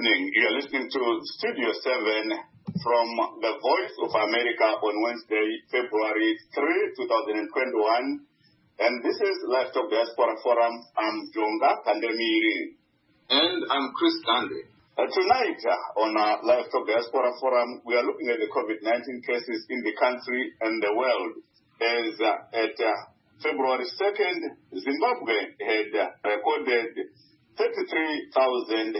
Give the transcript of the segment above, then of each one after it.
evening. You are listening to Studio 7 from the Voice of America on Wednesday, February 3, 2021. And this is Live Talk Diaspora Forum. I'm Jonga Kandemiri. And I'm Chris Dande. Tonight on our Live Talk Diaspora Forum, we are looking at the COVID-19 cases in the country and the world. As at February 2nd, Zimbabwe had recorded 33,814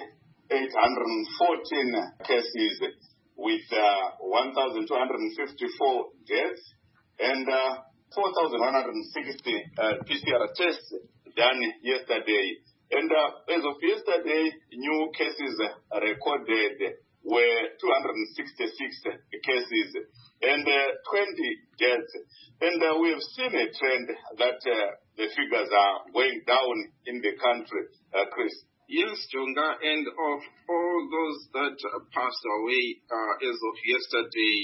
cases with 1,254 deaths and 4,160 PCR tests done yesterday. And as of yesterday, new cases recorded were 266 cases and 20 deaths. And we have seen a trend that the figures are going down in the country, Chris. Yes, Jonga, and of all those that passed away as of yesterday,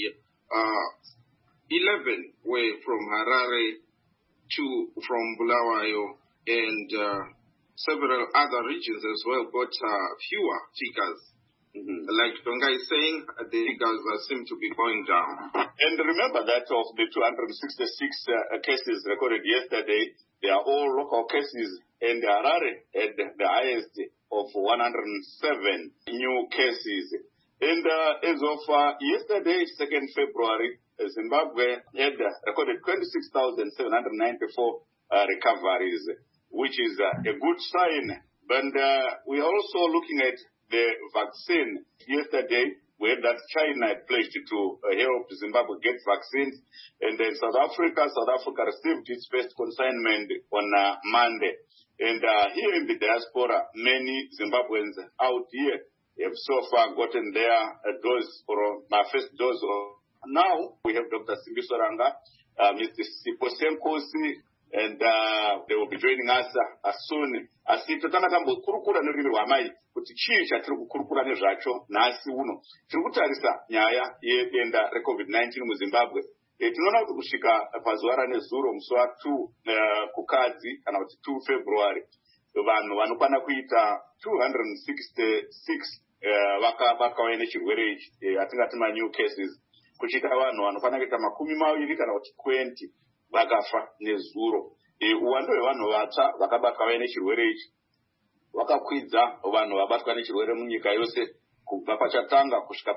11 were from Harare, 2 from Bulawayo, and several other regions as well, but fewer figures. Like Jonga is saying, the figures seem to be going down. And remember that of the 266 cases recorded yesterday, they are all local cases, and Harare had the highest of 107 new cases. And as of yesterday, 2nd February, Zimbabwe had recorded 26,794 recoveries, which is a good sign. But we are also looking at the vaccine. Yesterday, we had that China had pledged to help Zimbabwe get vaccines. And then South Africa received its first consignment on Monday. And here in the diaspora, many Zimbabweans out here have so far gotten their dose or first dose. Now we have Dr. Simbi Soranga, Mr. Sipo Senkosi, and they will be joining us soon. Asitotana kambo kurukura nerimi rwamai kuti chii chatiri kukurukura nezvacho nhasi uno tiri kutarisa nyaya yedenda reCovid-19 muZimbabwe. Tinoona kuti kusvika pazuva ranezuro musi wa2 kukadzi kana kuti 2 February vanhu vanokwana kuita 266 vakabatwa nechirwere ichi atingati new cases, kuchiita vanhu vanokwana kuita 20 kana kuti 20 vakafa nezuro. Uwando hwevanhu vatsva vakabatwa nechirwere ichi vakakwidza vanhu vabatwa nechirwere munyika yose kubva pachatanga kusvika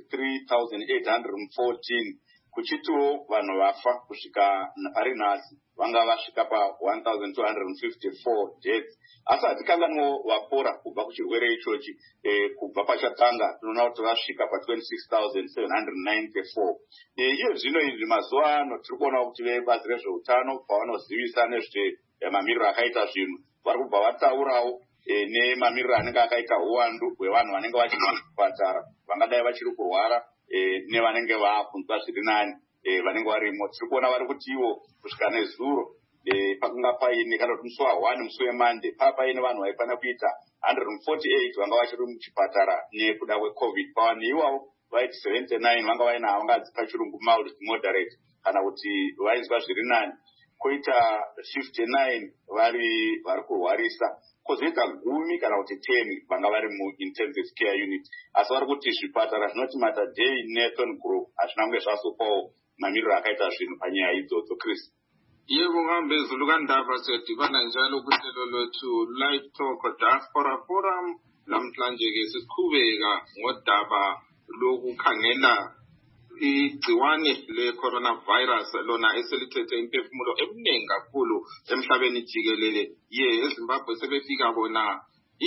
pa33,814, kuchitiwo vanhu vafa kusvika pari nhasi vanga vasvika pa1,254 deaths. Asi hatikanganwo vapora kubva kuchirwere ichochi kubva pachatanga tinoona kuti vasvika pa26,794. Iye zvino izvi mazuva ano tiri kuona kuti vebazi rezveutano pavanozivisa nezvemamiriro akaita zvinhu vari kubva vataurawo nemamiriro anenge akaita uwandu hwevanhu vanenge vachiri kuzvipatara vangadai vachiri kurwara nevanenge vakunzwa zviri nani vanenge varimo. Tiri kuona vari kuti ivo kusvika nezuro pakanga paine kana kuti musi wa1 musi weMonday paine vanhu vaifana kuita 148 vanga vachiri muchipatara nekuda kweCovid. Pavanhu ivavo vaiti 79 vanga vaina vangadzi pachirungu mild to moderate kana kuti vainzwa zviri nani, koita 59 vari kurwarisa, kozoita 10 kana kuti 10 vanga vari muintensive care unit. Asi vari kuti zvipatara zvinoti Matadei Nathan Group hazvina kunge zvazopawo mamiriro akaita zvinhu panyaya idzodzo, Chris. Yebo ngambezulu kandaba siyadibana njalo kuhlelo lwethu Live Talk Diaspora Forum. Namhlanje ke siqhubeka ngodaba lokukhangela igciwane le-coronavirus lona eselithethe imphefumulo eminingi kakhulu emhlabeni jikelele. eZimbabwe sebefika bona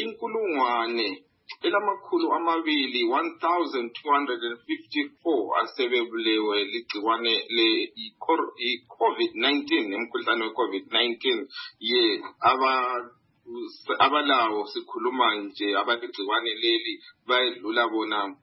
1,254 asebebulewe ligciwane le-COVID-19, emkhuhlane we-COVID-19. Abalawo sikhuluma nje abaligciwane leli bayedlula bona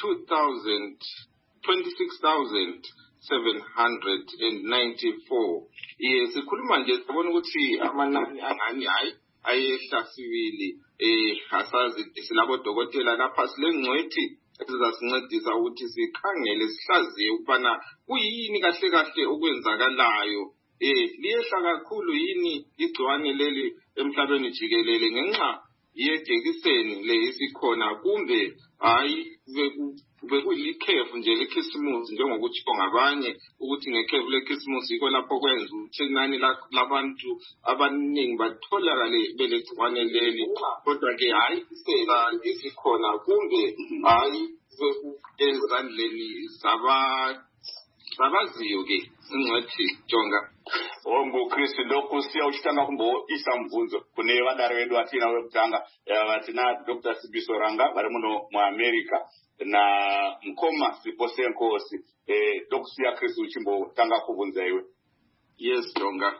26,794. Sikhuluma nje sibona ukuthi amanani angani hayi ayehla sibili. Asazi silabodokotela lapha silengcwethi ezizasincedisa ukuthi sikhangele sihlaziye ukubana kuyini kahle kahle okwenzakalayo liyehla kakhulu yini igciwane leli emhlabeni jikelele ngenxa yejekiseni le isikhona kumbe hayi bekulikhefu nje lekhisimusi njengokutsho ngabanye ukuthi ngekhefu lekhisimusi yikho lapho kwenza ukuthi inani labantu abaningi batholakale belegciwane leli kodwa-ke hayi isela esikhona kumbe hayi ezandleni zabaziyo-ke ingcwethi Jonga. Chris lokhu siyawushitanga kumbo isamvunzo kune vadari vedu vatina wekutanga vatina Dr. Sibiso Ranga vari muno muAmerica na Mkoma Sipose Nkosi dokusiya Chris uchimbo tanga kuvunza iwe. Yes Jonga.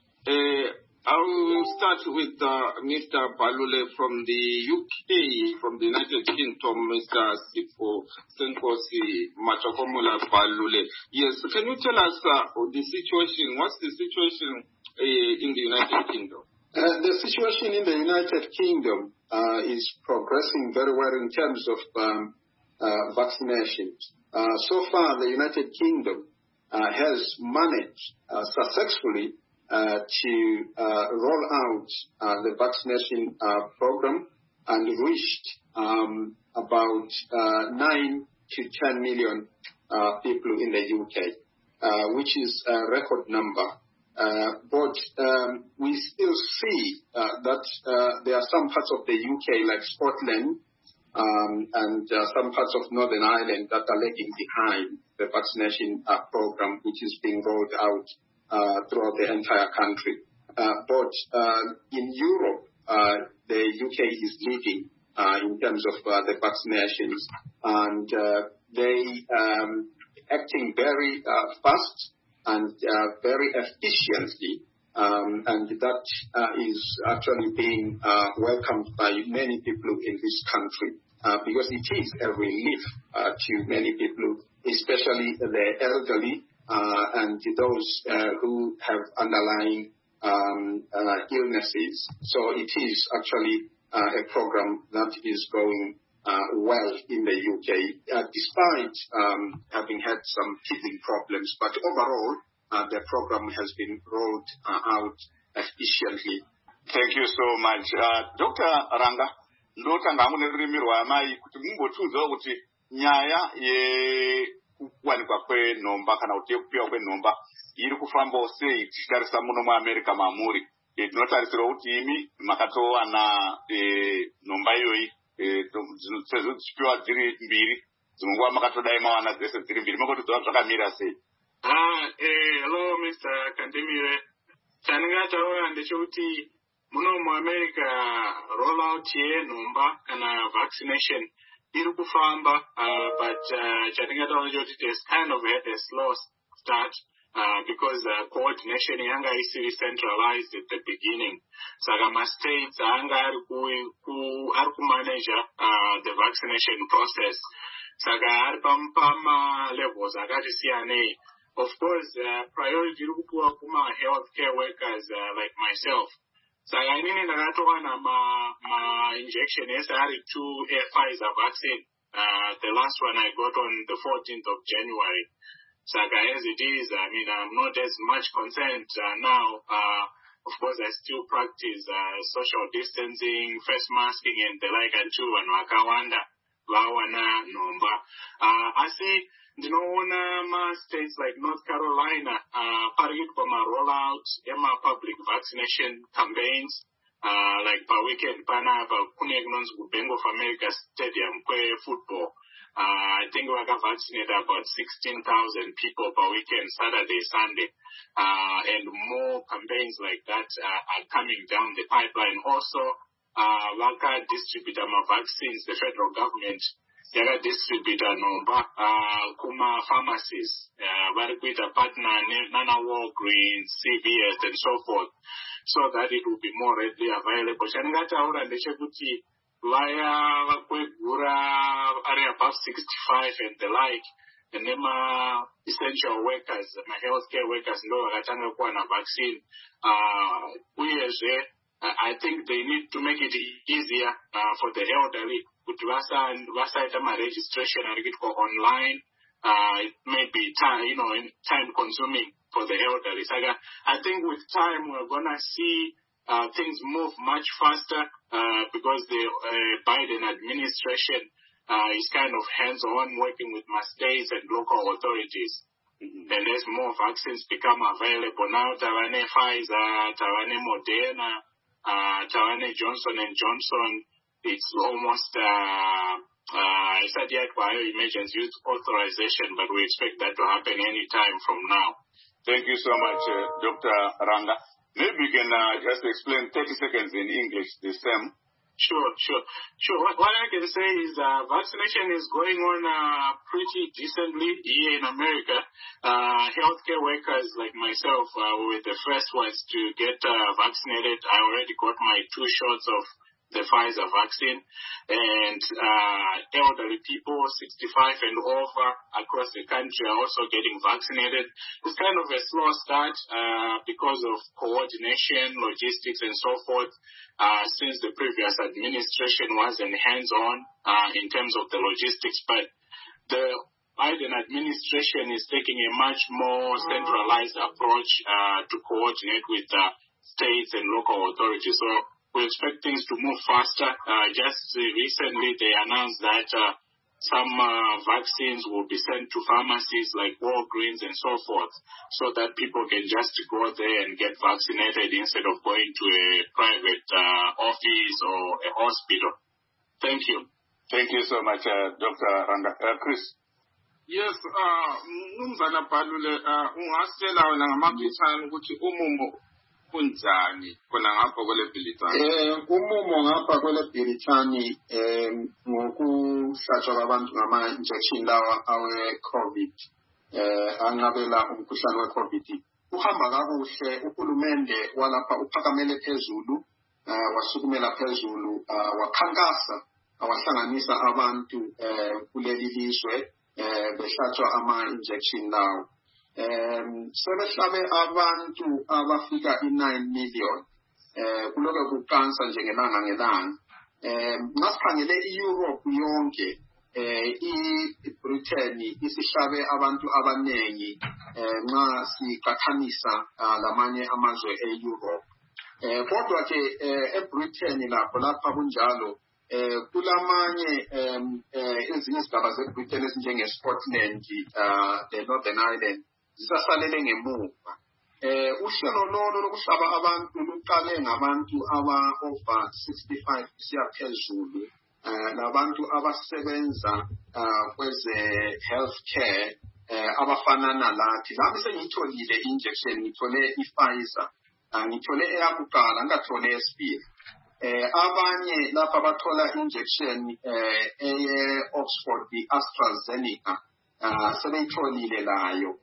I will start with Mr. Balule from the UK, from the United Kingdom, Mr. Sipo Senkosi Machakomola Balule. Yes, can you tell us the situation? What's the situation in the United Kingdom? The situation in the United Kingdom is progressing very well in terms of vaccinations. So far, the United Kingdom has managed successfully to roll out the vaccination program and reached about 9 to 10 million people in the UK, which is a record number. But we still see that there are some parts of the UK, like Scotland and some parts of Northern Ireland, that are lagging behind the vaccination program, which is being rolled out throughout the entire country. But in Europe, the UK is leading in terms of the vaccinations, and they acting very fast and very efficiently, and that is actually being welcomed by many people in this country because it is a relief to many people, especially the elderly, and those who have underlying illnesses. So it is actually a program that is going well in the UK, despite having had some teething problems. But overall, the program has been rolled out efficiently. Thank you so much. Dr. Ranga, ndotanga munerurimi rwamai kuti mumbotunzawo kuti nyaya kuwanikwa kwenomba kana kuti yekupiwa kwenomba iri kufambawo sei tichitarisa muno muAmerica mamuri. Tinotarisira kuti imi makatowana nomba iyoyi sezvo dzichipiwa dziri mbiri, dzimwe nguva makatodai mawana dzese dziri mbiri, makotodziva zvakamira sei? Hello Mr. Kandemire. Chandingataura ndechekuti muno muAmerica rollout yenomba kana vaccination iri kufamba, but chandingataura ndechekuti it has kind of had a slow start because coordination yanga isiri centralized at the beginning. Saka ma-states anga ari kumanage the vaccination process. Saka ari pama-levels akati siyanei. Of course, priority iri kupuwa kuma healthcare workers like myself. Saka inini ndakatowana ma-injection ese ari 2 Pfizer vaccine. The last one I got on the 14th of January. Saka as it is, I mean, I'm not as much concerned now. Of course, I still practice social distancing, face masking, and the like until when wakawanda wawana nomba. I see, states like North Carolina, parikwa rollout, public vaccination campaigns, like per weekend, pana kunegnos Bank of America Stadium, football. I think we have vaccinated about 16,000 people per weekend, Saturday, Sunday, and more campaigns like that are coming down the pipeline. Also, Waka distribute vaccines, the federal government, they are distributor nomba kuma pharmacies, with a partner, Nana Walgreens, CVS, and so forth, so that it will be more readily available. Via area above 65 and the like, and then essential workers, my healthcare workers, vaccine. I think they need to make it easier for the elderly. Registration online. It may be time consuming for the elderly. I think with time we're gonna see things move much faster because the Biden administration is kind of hands-on, working with my states and local authorities. And as more vaccines become available now, Tawane Pfizer, Tawane Moderna, Tawane Johnson & Johnson, it's almost Sadiat Bioemergency Use Authorization, but we expect that to happen any time from now. Thank you so much, Dr. Ranga. Maybe you can just explain 30 seconds in English the same. Sure. What I can say is vaccination is going on pretty decently here in America. Healthcare workers like myself were the first ones to get vaccinated. I already got my 2 shots of the Pfizer vaccine, and elderly people 65 and over across the country are also getting vaccinated. It's kind of a slow start because of coordination, logistics, and so forth, since the previous administration wasn't hands-on in terms of the logistics, but the Biden administration is taking a much more centralized approach to coordinate with states and local authorities. So we expect things to move faster. Just recently, they announced that some vaccines will be sent to pharmacies like Walgreens and so forth, so that people can just go there and get vaccinated instead of going to a private office or a hospital. Thank you. Thank you so much, Dr. Ranga. Chris? Yes, Mnumzana Balule, ungasitshela wena ngamafitshane ukuthi umumo kunjani khona ngapha kwele Bhilitane? Umumo ngapha kwele Bhilitane ngokuhlatshwa kwabantu ngama-injection lawa awe-COVID anqabela umkhuhlane we-COVID uhamba kakuhle. Uhulumende walapha uphakamele phezulu, wasukumela phezulu, wakhankasa, wahlanganisa abantu kuleli lizwe behlatshwa ama-injection lawo. Sebehlabe abantu abafika 9 million kuloke kuqansa nje ngelanga ngelanga. Ngasikhangele i-Europe yonke, i-Britain isihlabe abantu abanengi nxa siqathanisa lamanye amazwe e-Europe. Kodwa ke e-Britain lapha kunjalo, kulamanye ezinye izigaba ze-Britain ezinjenge-Scotland, the Northern Ireland, zisasalele ngemuva. Uhlelo lolo lokuhlaba abantu luqale ngabantu aba-over 65 kusiya phezulu, labantu abasebenza kweze healthcare abafanana lathi. Lami sengiyitholile i-injection, ngithole i-Pfizer, ngithole eyakuqala, ngingathole eyesibili. Abanye lapha bathola injection eye-Oxford, i-AstraZeneca, sebeyitholile layo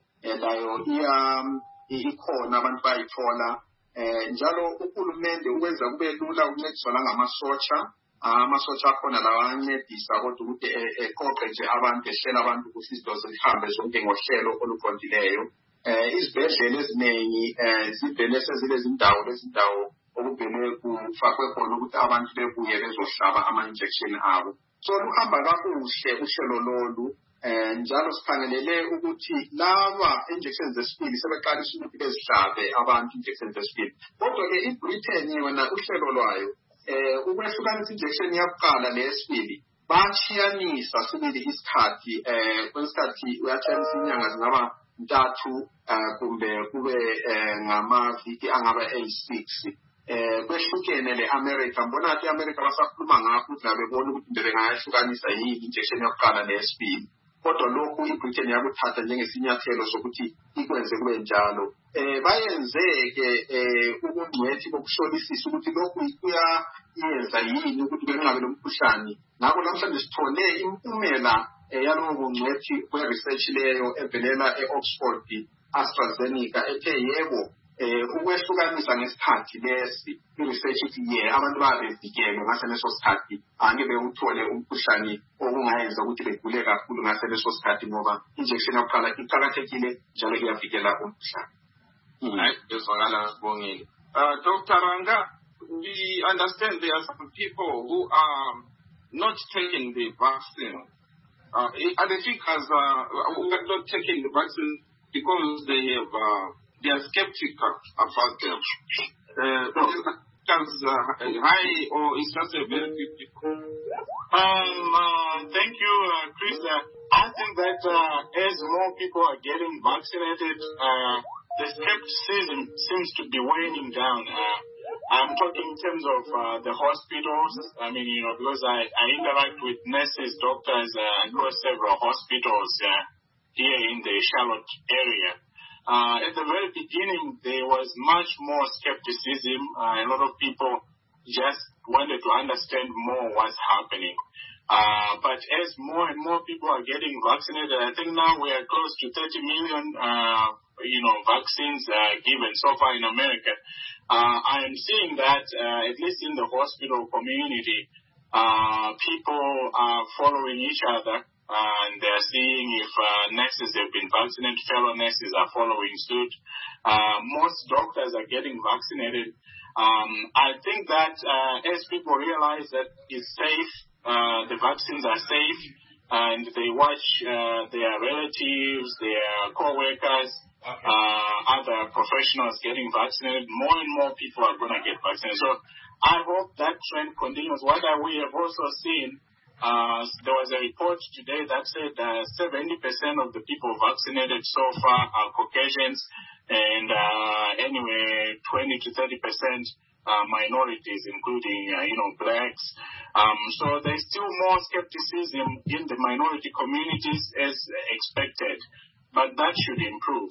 ikhona, abantu bayithola. Njalo uhulumende ukwenza kube lula ukuncediswa ngamasotsha akhona lawa ancedisa kodwa ukuthi eqoqe nje abantu, ehlela abantu ukuthi izinto zihambe zonke ngohlelo oluqondileyo. Izibhedlela eziningi zivele sezilezi ndawo okuvele kufakwe khona ukuthi abantu bebuye bezohlaba ama-injection abo. So luhamba kakuhle uhlelo lolu. Njalo sikhangelele ukuthi laba injections zesibili sebeqalisa ukuthi bezihlabe abantu injections zesibili. Kodwa ke iBritain yona uhlelo lwayo ukwehlukanisa injection yakuqala neyesibili bachiyanisa sibili isikhathi. Kwesikhathi uyachiyanisa inyanga zingaba 3 kumbe kube ngamaviki angaba 6. Kwehlukene le-America, mbona ukuthi i-America basakhuluma ngakho ukuthi nabebona ukuthi bengayahlukanisa yini injection yakuqala neyesibili. Kodwa lokhu iBritain yakuthatha njengesinyathelo sokuthi ikwenze kube njalo. Bayenze-ke ubungcwethi bokuhlolisisa ukuthi lokhu kuyenza yini ukuthi bengabe lomkhuhlane. Ngakho namhlanje sithole impumela yalowo bungcwethi kwe-research leyo evelela e-Oxford, AstraZeneca, ethe yebo, ukwehlukanisa ngesikhathi lesi i-research ithi abantu babevikelwe ngaseleso sikhathi, angeke bewuthole umkhuhlane okungayenza ukuthi begule kakhulu ngaseleso sikhathi, ngoba injection yakuqala iqakathekile njalo iyavikela umkhuhlane. Bezwakala Sibongile. Dr. Ranga, we understand there are some people who are not taking the vaccine. Are the figures who are not taking the vaccine because they are skeptical about them? as high, or it's just a very few people? Thank you, Chris. I think that as more people are getting vaccinated, the skepticism seems to be waning down. I'm talking in terms of the hospitals. I mean, because I interact with nurses, doctors across several hospitals here in the Charlotte area. At the very beginning, there was much more skepticism. A lot of people just wanted to understand more what's happening. But as more and more people are getting vaccinated, I think now we are close to 30 million, vaccines given so far in America. I am seeing that, at least in the hospital community, people are following each other, and they're seeing if nurses have been vaccinated, fellow nurses are following suit. Most doctors are getting vaccinated. I think that as people realize that it's safe, the vaccines are safe, and they watch their relatives, their co-workers, other professionals getting vaccinated, more and more people are going to get vaccinated. So I hope that trend continues. What we have also seen, there was a report today that said 70% of the people vaccinated so far are Caucasians, and anyway, 20 to 30% minorities, including blacks. So there's still more skepticism in the minority communities as expected, but that should improve.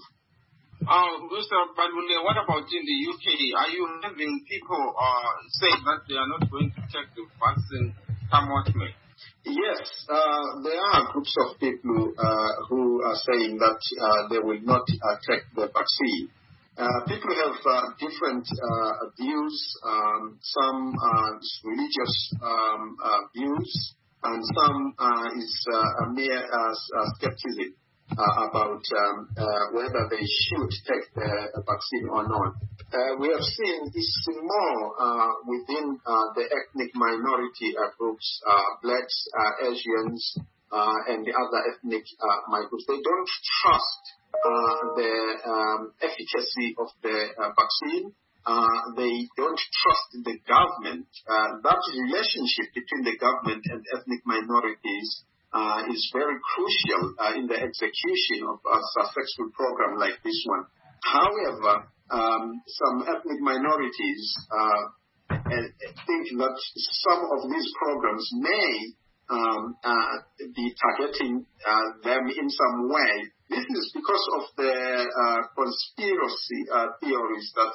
Mr. Balule, what about in the UK? Are you having people say that they are not going to take the vaccine come what may? Yes, there are groups of people who are saying that they will not take the vaccine. People have different views. Some religious views, and some is mere skepticism about whether they should take the vaccine or not. We have seen this more within the ethnic minority groups, blacks, Asians, and the other ethnic minorities. They don't trust the efficacy of the vaccine. They don't trust the government. That relationship between the government and ethnic minorities is very crucial in the execution of a successful program like this one. However, some ethnic minorities think that some of these programs may be targeting them in some way. This is because of the conspiracy theories that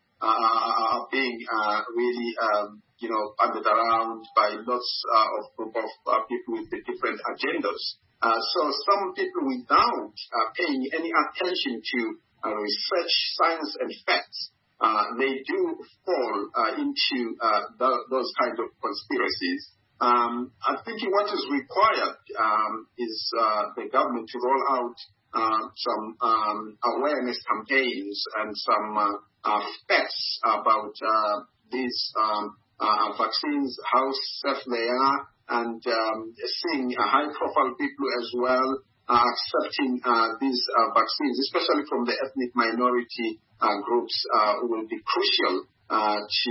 are being really banded around by lots of group of people with the different agendas. So some people, without paying any attention to research, science, and facts, they do fall into those kind of conspiracies. I think what is required is the government to roll out some awareness campaigns and some facts about these vaccines, how safe they are, and seeing high-profile people as well accepting these vaccines, especially from the ethnic minority groups, will be crucial to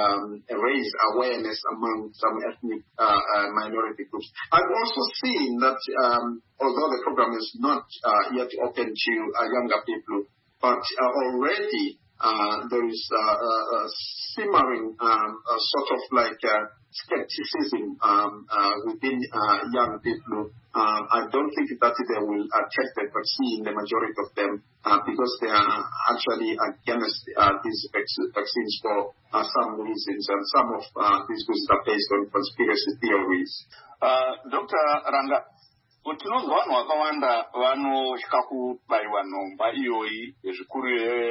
raise awareness among some ethnic minority groups. I've also seen that although the program is not yet open to younger people, but already there is a simmering sort of like skepticism within young people. I don't think that they will take the vaccine, the majority of them, because they are actually against these vaccines for some reasons, and some of these reasons are based on conspiracy theories. Dr. Ranga, tinonzwa vanhu vakawanda vanosvika kubaiwa nhomba iyoyi yezvikuru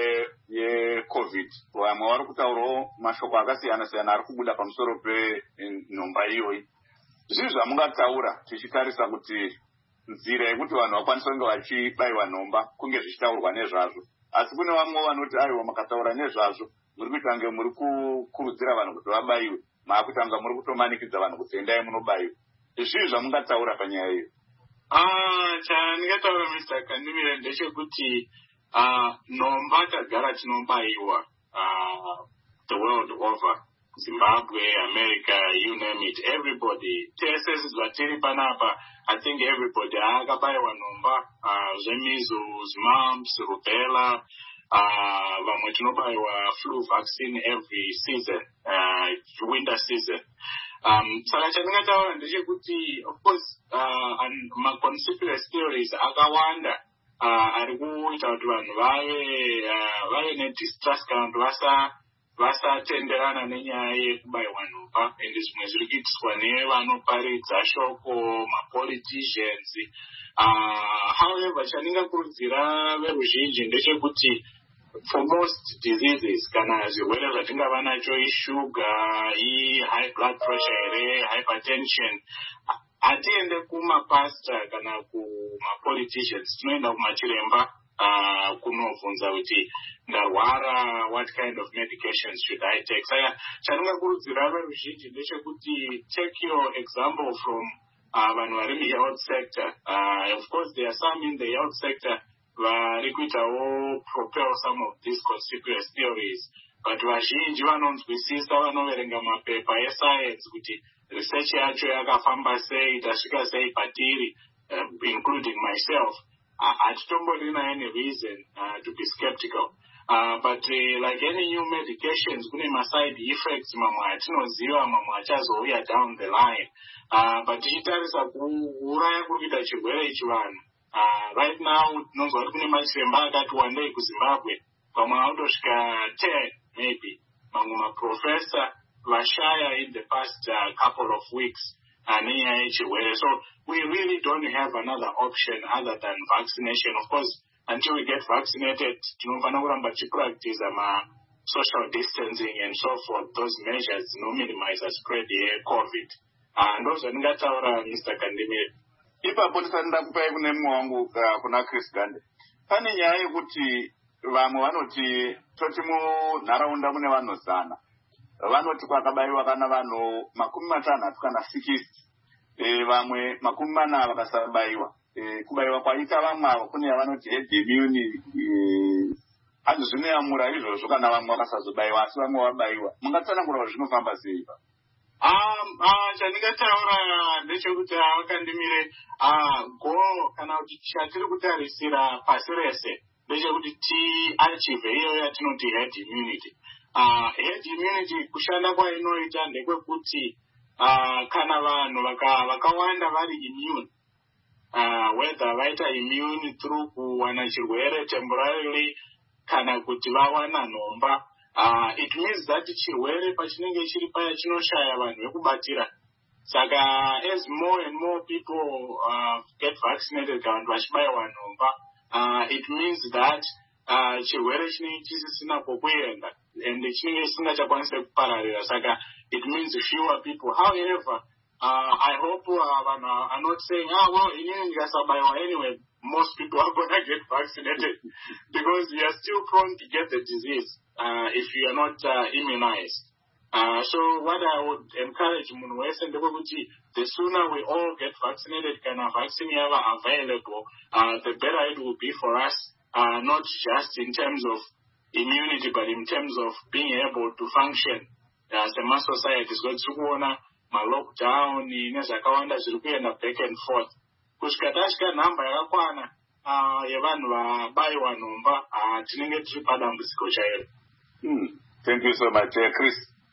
yecovid. Vamwe vari kutaurawo mashoko akasiyana-siyana ari kubuda pamusoro penhomba iyoyi. Zvii zvamungataura tichitarisa kuti nzira yekuti vanhu vakwanisa kunge vachibaiwa nhomba kunge zvichitaurwa nezvazvo? Asi kune vamwe vanoti aiwa, makataura nezvazvo muri kuita kunge muri kukurudzira vanhu kuti vabaiwe, maakutanga muri kutomanikidza vanhu kuti endai munobaiwa. Zvii zvamungataura panyaya iyo? Chandingataura Mr. Kandimire ndechekuti nhomba tagara tinobaiwa the world over. Zimbabwe, America, you name it, everybody. TSS is vatiri panapa. I think everybody akabayiwa nhomba measles, mumps, rubella. Vamwe tinobayiwa flu vaccine every season, winter season. Saka chandingataura ndechekuti, of course, ma-conspiracy theories akawanda ari kuita kuti vanhu vave nedistrust kana kuti vasatenderana nenyaya yekubayiwa nhomba, ende zvimwe zviri kuitiswa nevanoparidza shoko, mapoliticians. However, chandingakurudzira veruzhinji ndechekuti for most diseases, kana zvirwere zvatingava nacho ishuga, high blood pressure, hypertension, hatiende kumapastor kana kumapoliticians, tinoenda kumachiremba kunobvunza kuti ndarwara, what kind of medications should I take? Saka chandingakurudzira veruzhinji ndechekuti take your example from vanhu vari muhealth sector. Of course, there are some in the health sector vari kuitawo propel some of these conspiracy theories, but vazhinji vanonzwisisa, vanoverenga mapepa escience kuti research yacho yakafamba sei, tasvika sei patiri, including myself. Hatitomborina any reason to be skeptical. But like any new medications, kune ma-side effects, mamwe atinoziva, mamwe achazouya down the line. But tichitarisa kuuraya kuri kuita chirwere ichi vanhu. Right now, tinonzwa kuti kune machiremba akati wandei kuZimbabwe, pamwe autosvika 10 maybe, mamwe maprofessor vashaya in the past couple of weeks nenyaya yechirwere. So we really don't have another option other than vaccination. Of course, until we get vaccinated, tinofana kuramba tichipractice social distancing and so forth, those measures no minimize the spread COVID. Ndozvo ndingataura Mr. Kandemire. Ipapo tisanda kupai kune mumwe wangu kuna Chris Gande. Pane nyaya yekuti vamwe vanoti toti munharaunda mune vanhu zana. Vanoti kwakabayiwa kana vanhu 50 kana 60. Vamwe 40 vakasabayiwa. Kubayiwa kwaita vamwe avo kune yavanoti herd immunity. Hazvinoyamura izvozvo kana vamwe vakasazobayiwa asi vamwe vabayiwa. Mungatsanangura kuti zvinofamba sei ipa? Chandingataura ndechekuti Kandemire, goal kana kuti chatiri kutarisira pasi rese ndechekuti tiachieve iyo yatinoti herd immunity. Herd immunity kushanda kwainoita ndekwekuti kana vanhu vakawanda vari immune, whether vaita immune through kuwana chirwere temporarily kana kuti vawana nhomba, it means that chirwere pachinenge chiri paya chinoshaya vanhu vekubatira. Saka as more and more people get vaccinated kana kuti vachibayiwa nhomba, it means that chirwere chinenge chisisina kwekuenda and chinenge chisingachakwanise kupararira. Saka it means fewer people. However, I hope vanhu are not saying, well, inini ndikasabayiwa anyway, most people are going to get vaccinated because you are still prone to get the disease if you are not immunized. So what I would encourage munhu wese ndekuti the sooner we all get vaccinated, kana vaccine yava available, the better it will be for us, not just in terms of immunity, but in terms of being able to function as a society. So tikuona ma-lockdown nezvakawanda zviri kuenda back and forth. Kusvika tasvika nhamba yakakwana yevanhu vabayiwa nhomba, tinenge tiri padambudziko chairo. Thank you so much, Chris.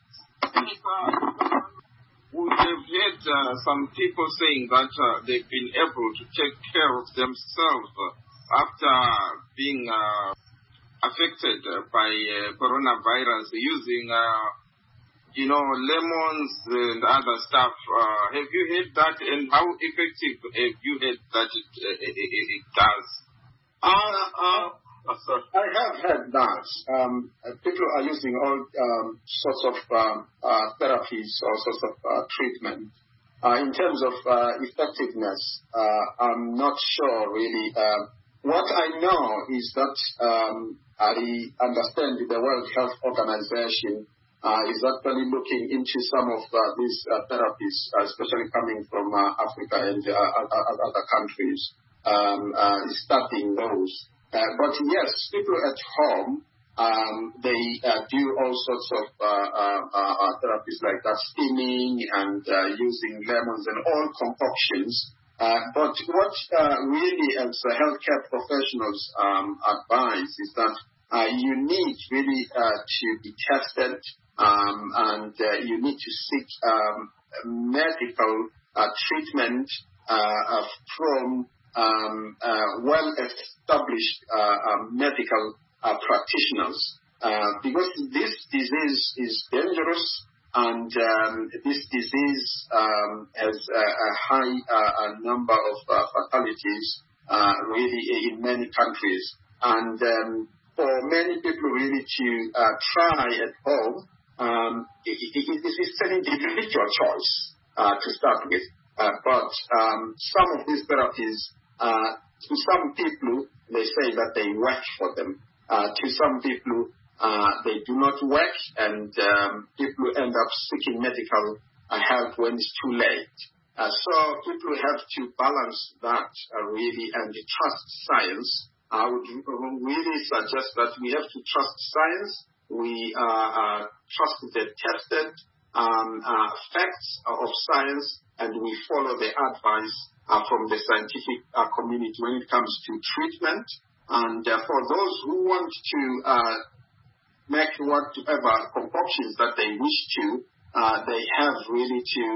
We have heard some people saying that they've been able to take care of themselves after being affected by coronavirus using lemons and other stuff. Have you heard that, and how effective have you heard that it does? I have heard that. People are using all sorts of therapies, all sorts of treatment. In terms of effectiveness, I'm not sure really. What I know is that I understand the World Health Organization is actually looking into some of these therapies, especially coming from Africa and other countries, studying those. But yes, people at home They do all sorts of therapies like that, steaming and using lemons and all concoctions. But what really, as healthcare professionals advise, is that you need really to be tested, and you need to seek medical treatment from well-established medical practitioners, because this disease is dangerous, and this disease has a high number of fatalities really in many countries. And for many people really to try at home, it's an individual choice to start with. But some of these therapies, to some people, they say that they work for them. To some people, they do not work, and people end up seeking medical help when it's too late. So people have to balance that really, and trust science. I would really suggest that we have to trust science. We trust the tested facts of science, and we follow the advice from the scientific community when it comes to treatment. And for those who want to make whatever concoctions that they wish to, they have really to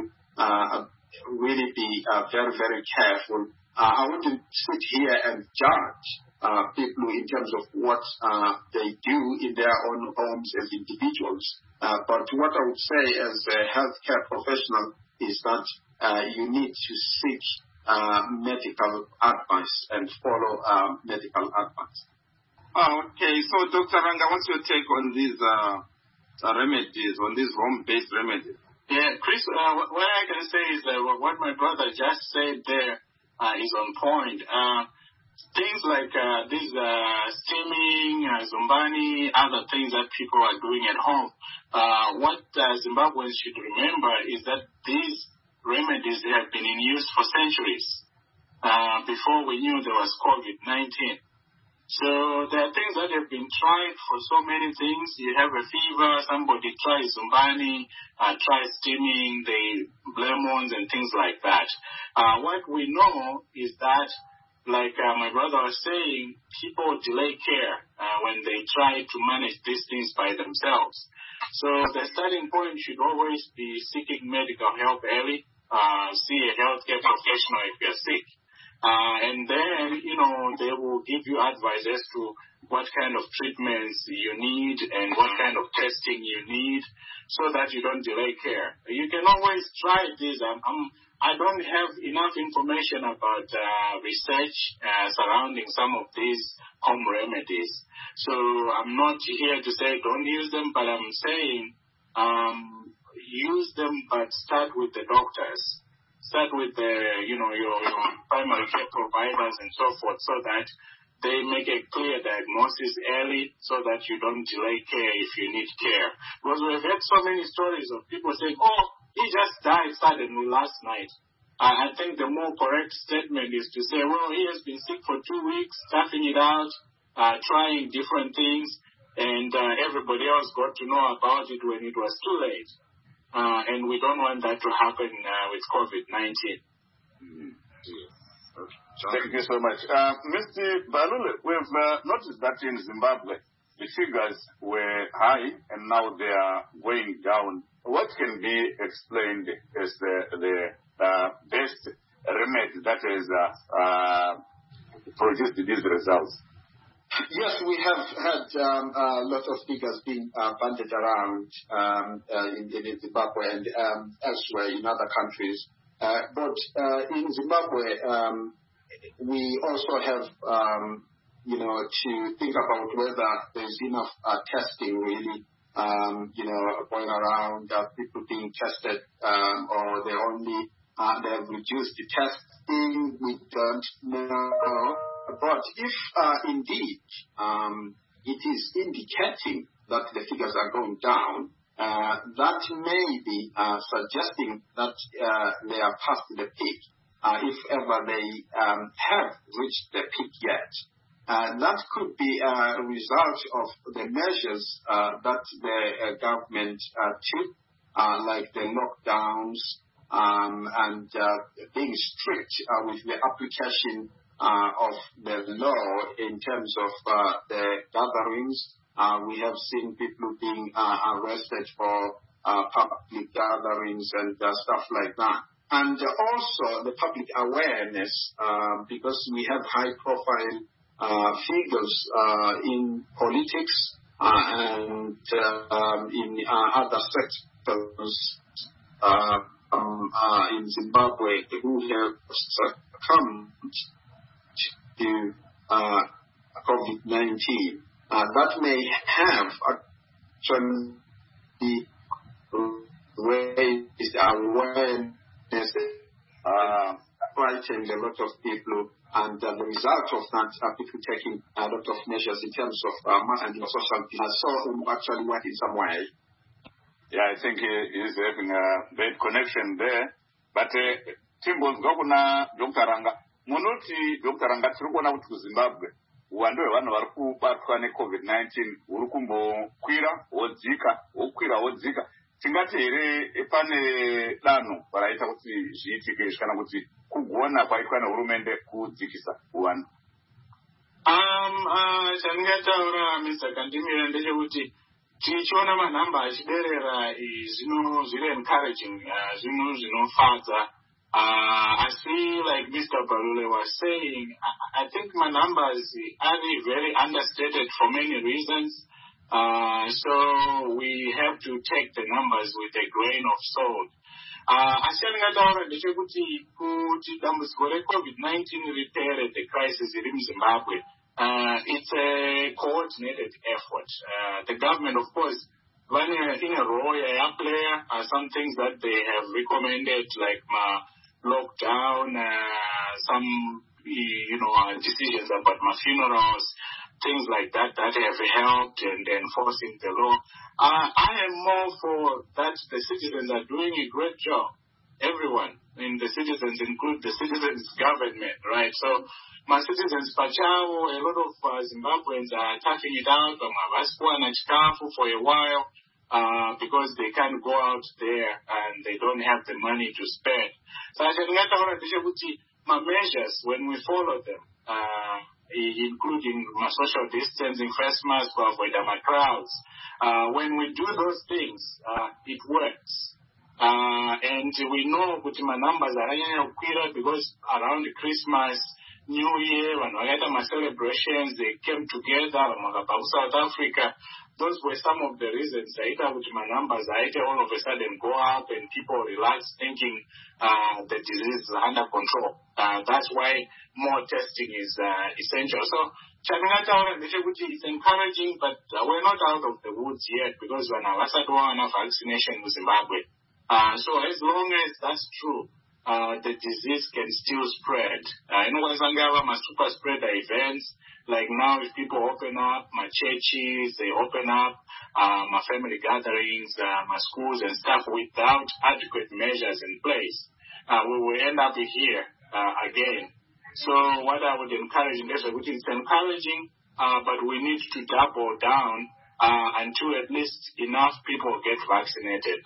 really be very, very careful. I wouldn't sit here and judge people in terms of what they do in their own homes as individuals. But what I would say as a healthcare professional is that you need to seek medical advice and follow medical advice. Okay, so Dr. Ranga, what's your take on these remedies, on these home-based remedies? Yeah, Chris, what I can say is that what my brother just said there is on point. Things like this steaming, zumbani, other things that people are doing at home. What Zimbabweans should remember is that these remedies have been in use for centuries before we knew there was COVID-19. So there are things that have been tried for so many things. You have a fever, somebody tries zumbani, tries steaming, the lemons and things like that. What we know is that, like my brother was saying, people delay care when they try to manage these things by themselves. So the starting point should always be seeking medical help early. See a healthcare professional if you're sick. And then, they will give you advice as to what kind of treatments you need and what kind of testing you need so that you don't delay care. You can always try this. I don't have enough information about research surrounding some of these home remedies. So I'm not here to say don't use them, but I'm saying use them, but start with the doctors. Start with your primary care providers and so forth, so that they make a clear diagnosis early, so that you don't delay care if you need care. Because we've had so many stories of people saying, "Oh, he just died suddenly last night." I think the more correct statement is to say, "Well, he has been sick for 2 weeks, toughing it out, trying different things, and everybody else got to know about it when it was too late." And we don't want that to happen with COVID-19. Thank you so much. Mr. Balule, we've noticed that in Zimbabwe, the figures were high and now they are going down. What can be explained as the best remedy that has produced these results? Yes, we have had a lot of figures being bandied around in Zimbabwe and elsewhere in other countries. But in Zimbabwe, we also have, to think about whether there's enough testing really, going around, people being tested, or they have reduced the testing. We don't know. But if indeed it is indicating that the figures are going down, that may be suggesting that they are past the peak, if ever they have reached the peak yet. that could be a result of the measures that the government took, like the lockdowns and being strict with the application of the law in terms of the gatherings. We have seen people being arrested for public gatherings and stuff like that. And also the public awareness, because we have high-profile figures in politics and in other sectors in Zimbabwe who have succumbed to COVID-19. That may have actually raised awareness, frightened a lot of people, and the result of that are people taking a lot of measures in terms of mass and social so actually work in some way. Yeah, I think he's having a bad connection there. But Timbos Gokuna, Dr. Ranga, Munoti, Dr. Ranga, Trukona to Zimbabwe, uwandu hwevanhu vari kubatwa neCovid-19 uri kumbokwira wodzika tingati here pane danho paraita kuti zviitike kana kuti kugona kwaitwa nehurumende kudzikisa uwandu. Chandingataura Mr. Kandimira ndechekuti tichiona manhamba achiderera zviri encouraging, zvinhu zvinofadza. I see, like Mr. Balule was saying, I think my numbers are very understated for many reasons. So we have to take the numbers with a grain of salt. Asiyangataura ndechekuti kuti dambudziko reCovid-19 ripere the crisis iri muZimbabwe. It's a coordinated effort. The government, of course, in a role, player some things that they have recommended, like lockdown, some decisions about my funerals, things like that have helped and enforcing the law. I am more for that the citizens are doing a great job. Everyone, and the citizens include the citizens' government, right? So my citizens, Pachao, a lot of Zimbabweans are toughing it out for a while because they can't go out there and they don't have the money to spend. So I think my measures, when we follow them, including my social distancing, face mask to avoid my crowds, when we do those things, it works. And we know that my numbers are because around Christmas, New Year, when we had my celebrations, they came together, South Africa. Those were some of the reasons that my numbers all of a sudden go up and people relax thinking the disease is under control. That's why more testing is essential. So, it's encouraging, but we're not out of the woods yet because when I was at vaccination in Zimbabwe. So as long as that's true, the disease can still spread. I know my super spreader events, like now if people open up, my churches, they open up, my family gatherings, my schools and stuff without adequate measures in place, we will end up here again. So what I would encourage investors, which is encouraging, but we need to double down until at least enough people get vaccinated.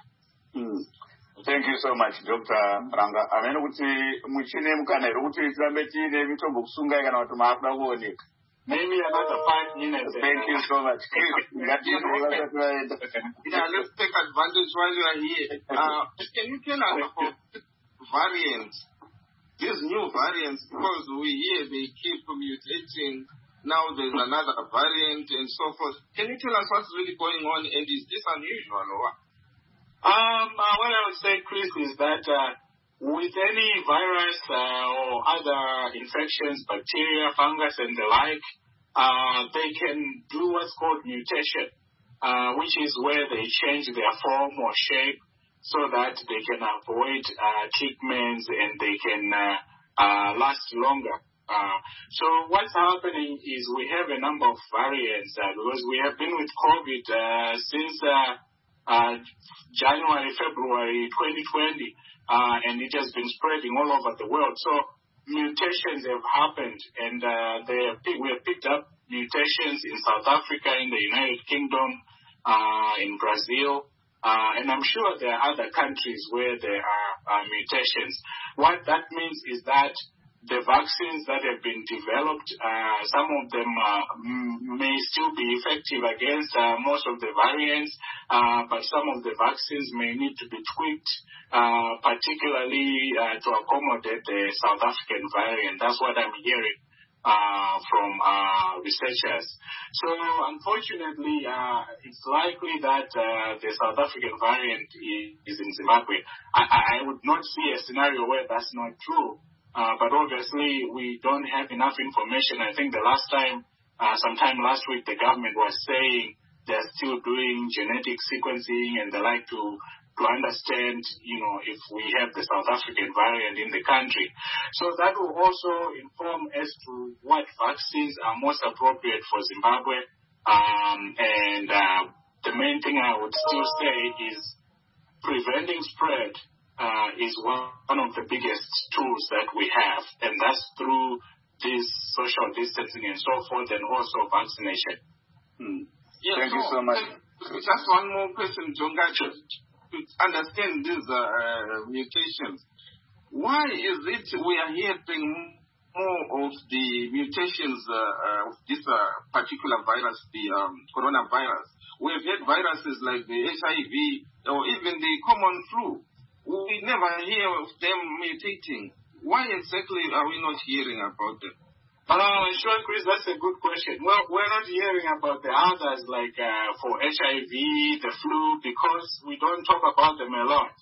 Thank you so much, Dr. Ranga. Amene kuti muchine mukanero kuti tirambe tiine mitombo kusunga kana kuti maakuda kuoneka. Maybe another 5 minutes. Thank you so much. Yeah, let's take advantage while you are here. Can you tell us about variants? These new variants, because we hear they keep mutating. Now there's another variant and so forth. Can you tell us what's really going on, and is this unusual or what? What I would say, Chris, is that with any virus or other infections, bacteria, fungus, and the like, they can do what's called mutation, which is where they change their form or shape so that they can avoid treatments and they can last longer. So what's happening is we have a number of variants because we have been with COVID since January, February 2020, and it has been spreading all over the world. So mutations have happened, and we have picked up mutations in South Africa, in the United Kingdom, in Brazil, and I'm sure there are other countries where there are mutations. What that means is that the vaccines that have been developed, some of them may still be effective against most of the variants, but some of the vaccines may need to be tweaked, particularly to accommodate the South African variant. That's what I'm hearing from researchers. So unfortunately, it's likely that the South African variant is in Zimbabwe. I would not see a scenario where that's not true. But obviously, we don't have enough information. I think the last time, sometime last week, the government was saying they're still doing genetic sequencing and they like to understand, if we have the South African variant in the country. So that will also inform as to what vaccines are most appropriate for Zimbabwe. And the main thing I would still say is preventing spread is one of the biggest tools that we have, and that's through this social distancing and so forth, and also vaccination. Yeah, Thank you so much. Just one more question, Jonga, to understand these mutations. Why is it we are hearing more of the mutations of this particular virus, the coronavirus? We've had viruses like the HIV or even the common flu. We never hear of them mutating. Why exactly are we not hearing about them? Sure, Chris, that's a good question. Well, we're not hearing about the others like for HIV, the flu, because we don't talk about them a lot.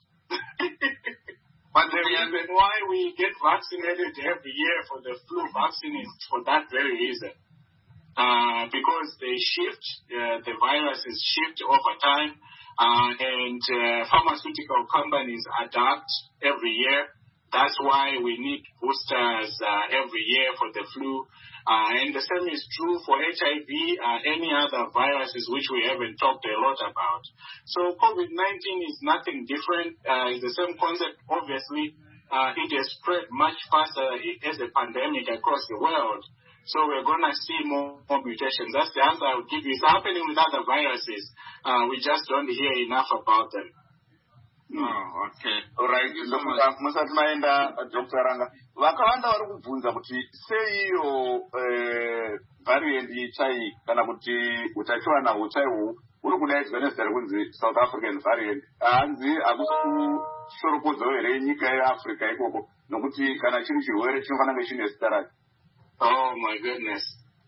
But the reason why we get vaccinated every year for the flu vaccine is for that very reason. Because they shift, the viruses shift over time. And pharmaceutical companies adapt every year. That's why we need boosters every year for the flu. And the same is true for HIV, any other viruses which we haven't talked a lot about. So COVID-19 is nothing different. It's the same concept, obviously. It has spread much faster as a pandemic across the world. So we're going to see more mutations. That's the answer I would give you. It's happening with other viruses. We just don't hear enough about them. Oh, okay. All right. Musati maenda Dr. Ranga. Vakawanda vari kubvunza kuti seiyo variant chai kana kuti utachiwana uchaiwo uri kudaidzwa nezita rekunzi South African variant. Hanzi hakusi kushorokodzo here nyika yeAfrica ikoko nokuti kana chiri chirwere chinofanira chine zita racho. Oh, my goodness.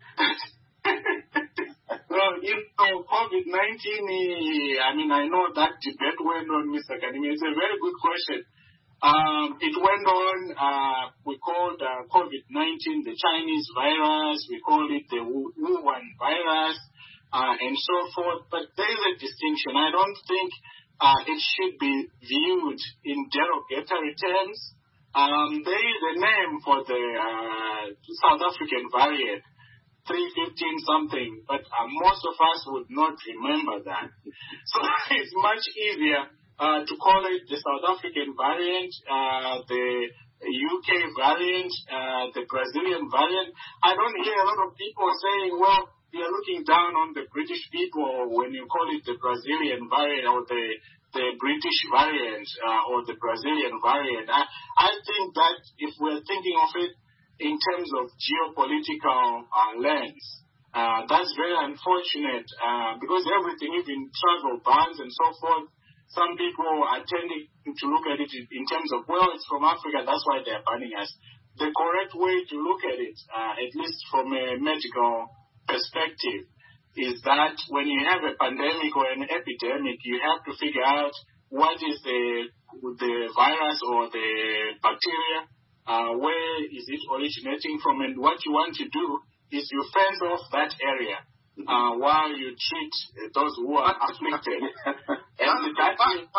Well, COVID-19, I know that debate went on, Mr. Kanimi. It's a very good question. It went on, we called COVID-19 the Chinese virus, we called it the Wuhan virus, and so forth. But there is a distinction. I don't think it should be viewed in derogatory terms. There is a name for the South African variant, 315 something, but most of us would not remember that. So it's much easier to call it the South African variant, the UK variant, the Brazilian variant. I don't hear a lot of people saying, well, you're looking down on the British people when you call it the Brazilian variant or the British variant or the Brazilian variant. I think that if we're thinking of it in terms of geopolitical lens, that's very unfortunate because everything, even travel bans and so forth, some people are tending to look at it in terms of, well, it's from Africa, that's why they're banning us. The correct way to look at it, at least from a medical perspective, is that when you have a pandemic or an epidemic, you have to figure out what is the virus or the bacteria, where is it originating from, and what you want to do is you fence off that area while you treat those who are afflicted. And that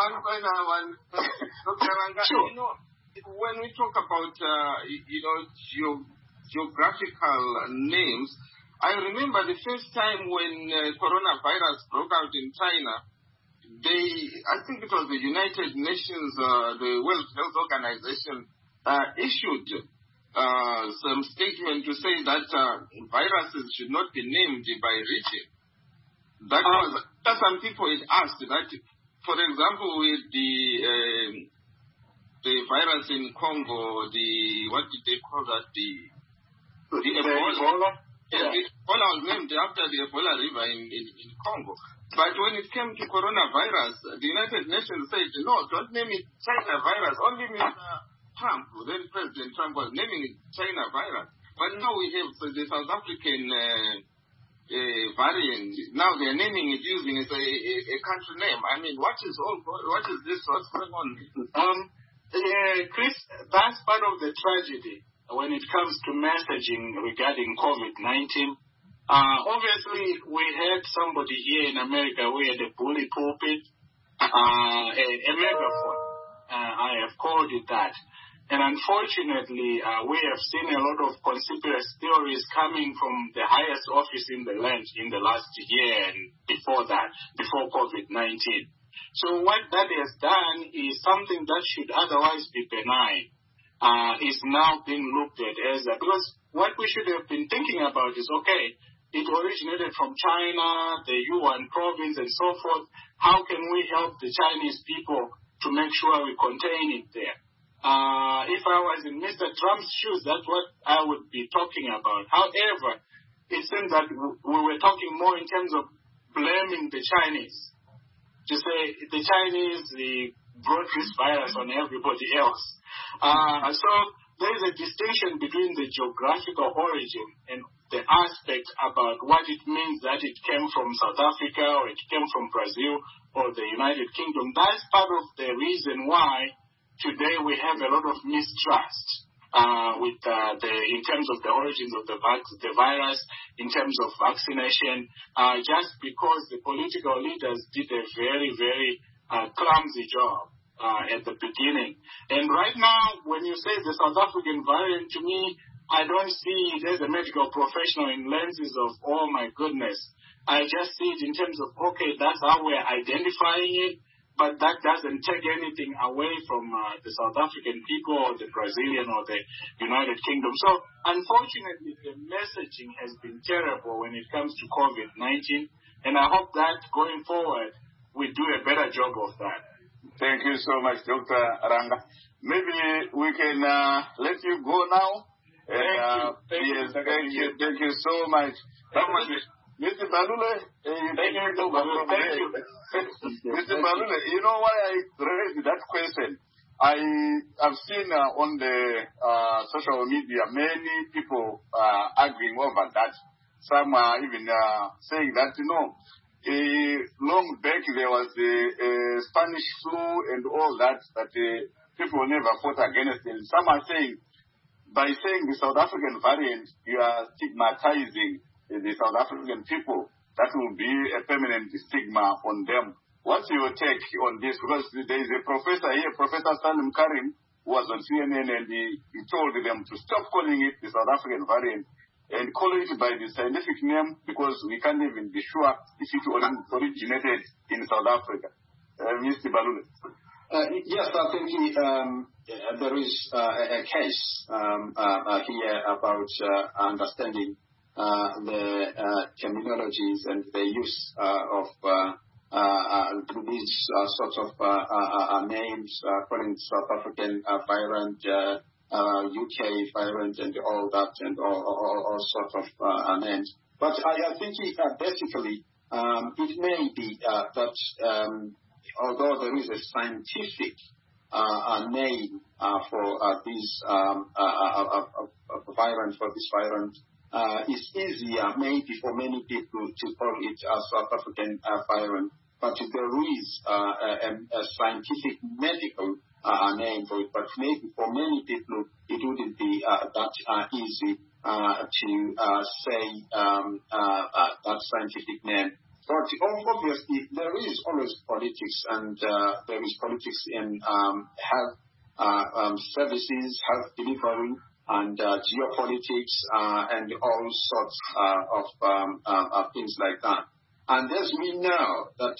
Sure. When we talk about geographical names, I remember the first time when coronavirus broke out in China, I think it was the United Nations, the World Health Organization, issued some statement to say that viruses should not be named by region. That was some people had asked that, for example, with the virus in Congo, what did they call that? The Ebola? Yeah. Ebola was named after the Ebola River in Congo. But when it came to coronavirus, the United Nations said, no, don't name it China virus. Only Mr. Trump, then President Trump, was naming it China virus. But now we have the South African variant. Now they're naming it using it a country name. I mean, what is this? What's going on? Chris, that's part of the tragedy when it comes to messaging regarding COVID-19. Obviously, we had somebody here in America who had a bully pulpit, a megaphone. I have called it that. And unfortunately, we have seen a lot of conspiracy theories coming from the highest office in the land in the last year and before that, before COVID-19. So what that has done is something that should otherwise be benign, is now being looked at as because what we should have been thinking about is, okay, it originated from China, the Yuan province and so forth. How can we help the Chinese people to make sure we contain it there? If I was in Mr. Trump's shoes, that's what I would be talking about. However, it seems that we were talking more in terms of blaming the Chinese. To say the Chinese brought this virus on everybody else. So there is a distinction between the geographical origin and the aspect about what it means that it came from South Africa or it came from Brazil or the United Kingdom. That's part of the reason why today we have a lot of mistrust in terms of the origins of the virus, in terms of vaccination, just because the political leaders did a very, very clumsy job at the beginning. And right now, when you say the South African variant, to me, I don't see it as a medical professional in lenses of, oh my goodness. I just see it in terms of, okay, that's how we're identifying it. But that doesn't take anything away from the South African people or the Brazilian or the United Kingdom. So, unfortunately, the messaging has been terrible when it comes to COVID-19. And I hope that going forward, we do a better job of that. Thank you so much, Dr. Ranga. Maybe we can let you go now. Thank you so much. Mr. Balule, Mr. Balule, you know why I raised that question? I have seen on the social media many people arguing over that. Some are even saying that, long back there was the Spanish flu and all that people never fought against it. Some are saying, by saying the South African variant, you are stigmatizing the South African people. That will be a permanent stigma on them. What's your take on this? Because there is a professor here, Professor Salim Karim, who was on CNN, and he told them to stop calling it the South African variant and call it by the scientific name, because we can't even be sure if it originated in South Africa. Mr. Balule. Yes, I think there is a case here about understanding the terminologies and the use of these sorts of names, calling South African variant, UK variant, and all that, and all sorts of names. But I think basically it may be that although there is a scientific name for this variant, it's easier maybe for many people to call it a South African variant, but there is a scientific medical name for it. But maybe for many people it wouldn't be that easy to say that scientific name. But obviously there is always politics, and there is politics in health services, health delivery, and geopolitics, and all sorts of things like that. And as we know that,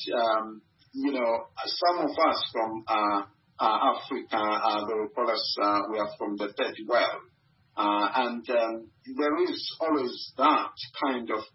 some of us from Africa, they will call us, we are from the third world. And there is always that kind of,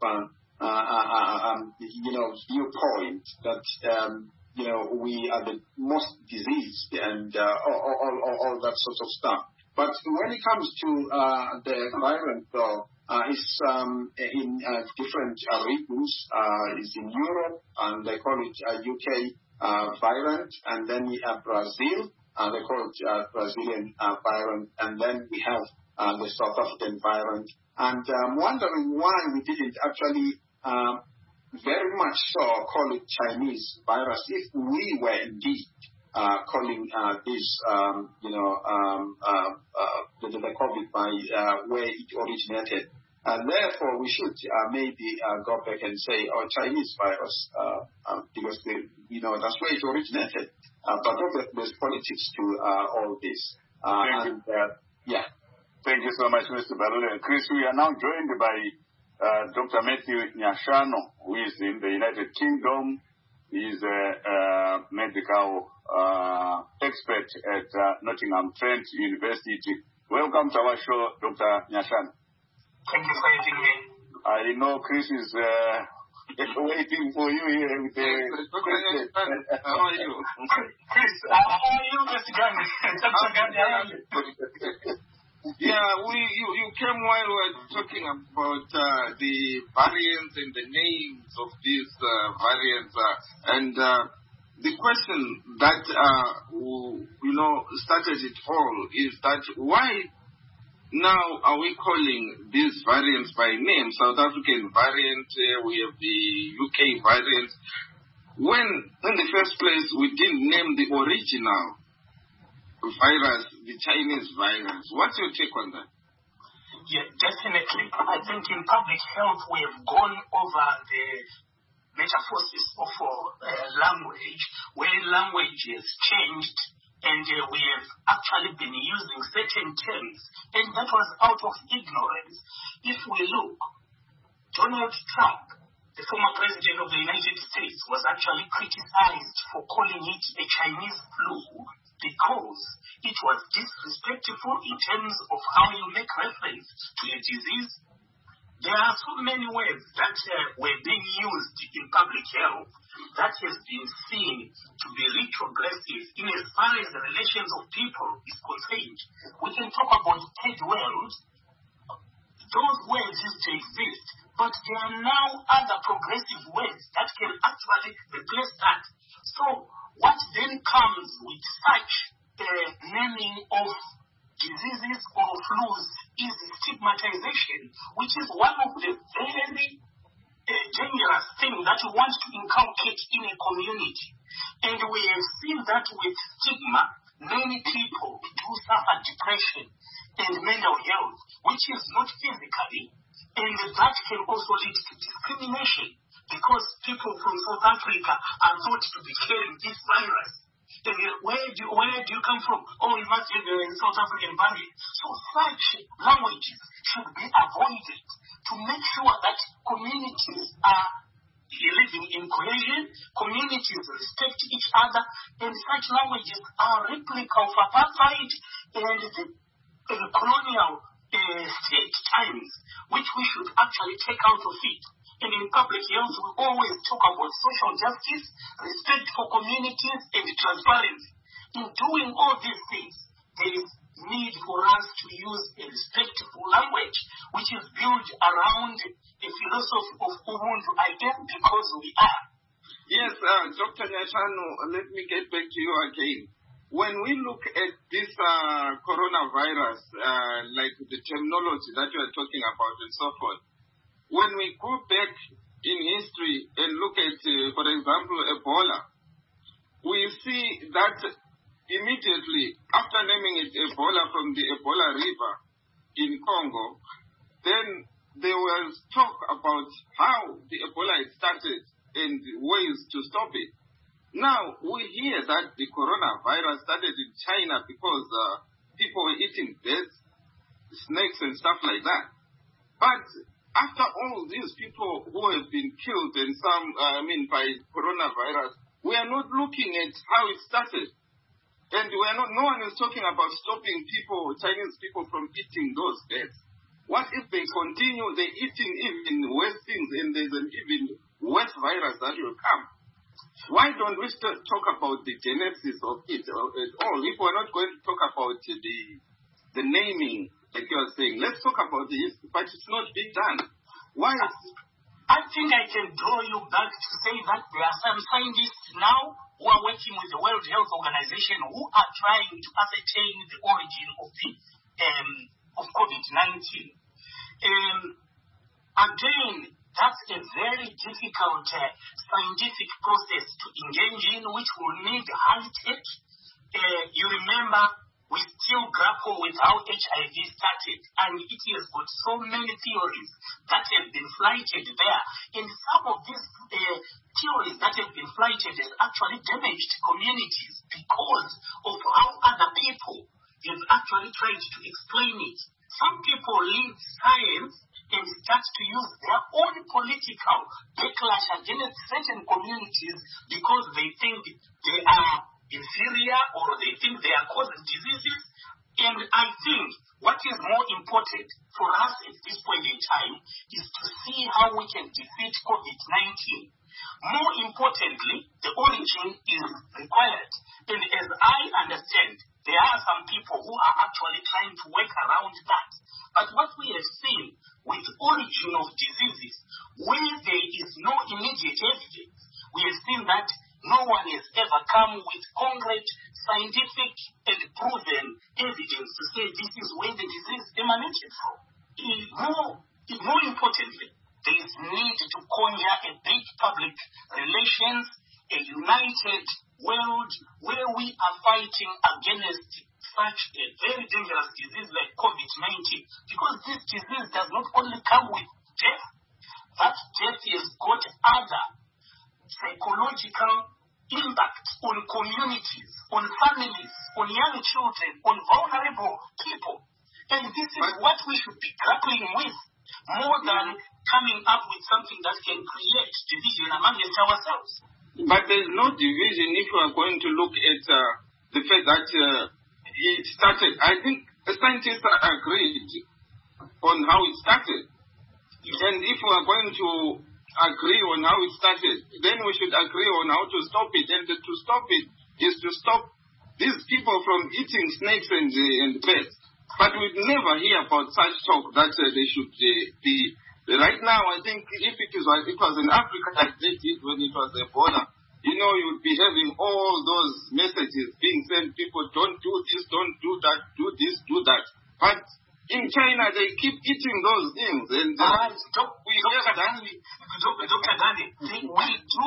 viewpoint that, we are the most diseased and all that sort of stuff. But when it comes to the virus, though, it's in different regions. It's in Europe, and they call it UK variant, and then we have Brazil, they call it Brazilian variant, and then we have the South African variant. And I'm wondering why we didn't actually very much so call it Chinese virus if we were indeed calling this, the COVID by where it originated. And therefore, we should maybe go back and say, Chinese virus, because that's where it originated. But there's politics to all this. Thank you so much, Mr. Balule. Chris, we are now joined by Dr. Matthew Nyashano, who is in the United Kingdom. He is a medical expert at Nottingham Trent University. Welcome to our show, Dr. Nyashano. Thank you for having me. I know Chris is waiting for you here with the question. How are you? Chris, how are you, Mr. Gandhi? Yeah, you came while we were talking about the variants and the names of these variants, and the question that started it all is that why now are we calling these variants by name? South African variant, we have the UK variant. When in the first place we didn't name the original virus, the Chinese virus. What's your take on that? Yeah, definitely. I think in public health we have gone over the metaphors of language, where language has changed, and we have actually been using certain terms, and that was out of ignorance. If we look, Donald Trump, the former president of the United States, was actually criticized for calling it a Chinese flu, because it was disrespectful in terms of how you make reference to a disease. There are so many words that were being used in public health that has been seen to be retrogressive in as far as the relations of people is concerned. We can talk about third world. Those words used to exist, but there are now other progressive words that can actually replace that. So what then comes with such naming of diseases or flus is stigmatization, which is one of the very dangerous things that we want to inculcate in a community. And we have seen that with stigma, many people do suffer depression and mental health, which is not physically, and that can also lead to discrimination, because people from South Africa are thought to be carrying this virus. And where do you come from? Oh, you must have a South African barrier. So such languages should be avoided to make sure that communities are living in cohesion, communities respect each other, and such languages are replica of apartheid and the colonial state times, which we should actually take out of it. And in public health, we always talk about social justice, respect for communities, and transparency. In doing all these things, there is need for us to use a respectful language, which is built around a philosophy of Ubuntu, I guess, because we are. Yes, Dr. Nyashano, let me get back to you again. When we look at this coronavirus, like the terminology that you are talking about and so forth, when we go back in history and look at, for example, Ebola, we see that immediately after naming it Ebola from the Ebola River in Congo, then there was talk about how the Ebola had started and ways to stop it. Now, we hear that the coronavirus started in China because people were eating birds, snakes, and stuff like that. But after all these people who have been killed and some, by coronavirus, we are not looking at how it started. And no one is talking about stopping Chinese people from eating those bats. What if they continue, they're eating even worse things, and there's an even worse virus that will come? Why don't we talk about the genesis of it at all? If we're not going to talk about the naming, like you are saying, let's talk about the history, but it's not being done. Why? I think I can draw you back to say that there are some scientists now who are working with the World Health Organization who are trying to ascertain the origin of COVID-19. Again, that's a very difficult scientific process to engage in, which will need high tech. You remember, we still grapple with how HIV started, and it has got so many theories that have been flighted there. And some of these theories that have been flighted has actually damaged communities because of how other people have actually tried to explain it. Some people leave science and start to use their own political backlash against certain communities because they think they are inferior or they think they are causing diseases. And I think what is more important for us at this point in time is to see how we can defeat COVID-19. More importantly, the origin is required. And as I understand, there are some people who are actually trying to work around that. But what we have seen with the origin of diseases, where there is no immediate evidence, we have seen that no one has ever come with concrete, scientific, and proven evidence to say this is where the disease emanated from. More importantly, there is need to conjure a big public relations, a united world where we are fighting against such a very dangerous disease like COVID-19. Because this disease does not only come with death, that death has got other psychological impact on communities, on families, on young children, on vulnerable people. And this is what we should be grappling with, more than coming up with something that can create division amongst ourselves. But there's no division if we are going to look at the fact that it started. I think the scientists agreed on how it started. And if we are going to agree on how it started, then we should agree on how to stop it. And to stop it is to stop these people from eating snakes and bats. But we'd never hear about such talk that they should be. Right now, I think if it was in Africa like they did when it was Ebola, you would be having all those messages being sent, people don't do this, don't do that, do this, do that. But in China, they keep eating those things. And Dr. Dani, we do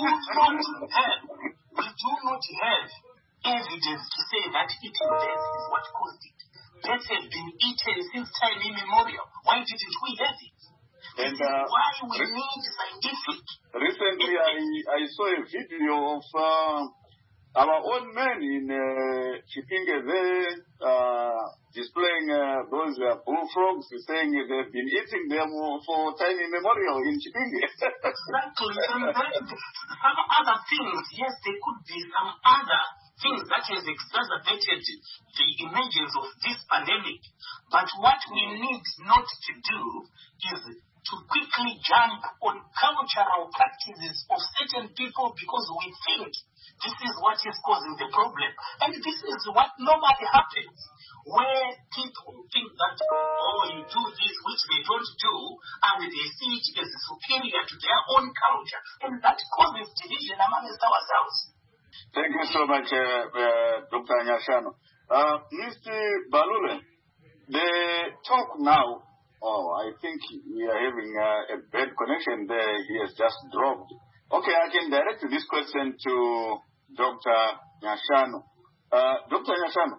not have evidence to say that eating bats is what caused it. Bats have been eaten since time immemorial. Why didn't we have it? And why we need scientific. Recently, I saw a video of our own men in Chipinge there displaying those bullfrogs, saying they've been eating them for time immemorial in Chipinge. Exactly. And some other things, yes, there could be some other things that has exacerbated the emergence of this pandemic. But what we need not to do is to quickly jump on cultural practices of certain people because we think this is what is causing the problem. And this is what normally happens, where people think that, you do this, which they don't do, and they see it as superior to their own culture. And that causes division amongst ourselves. Thank you so much, Dr. Nyashano. Mr. Balule, the talk now, I think we are having a bad connection there. He has just dropped. Okay, I can direct this question to Dr. Nyashano. Dr. Nyashano,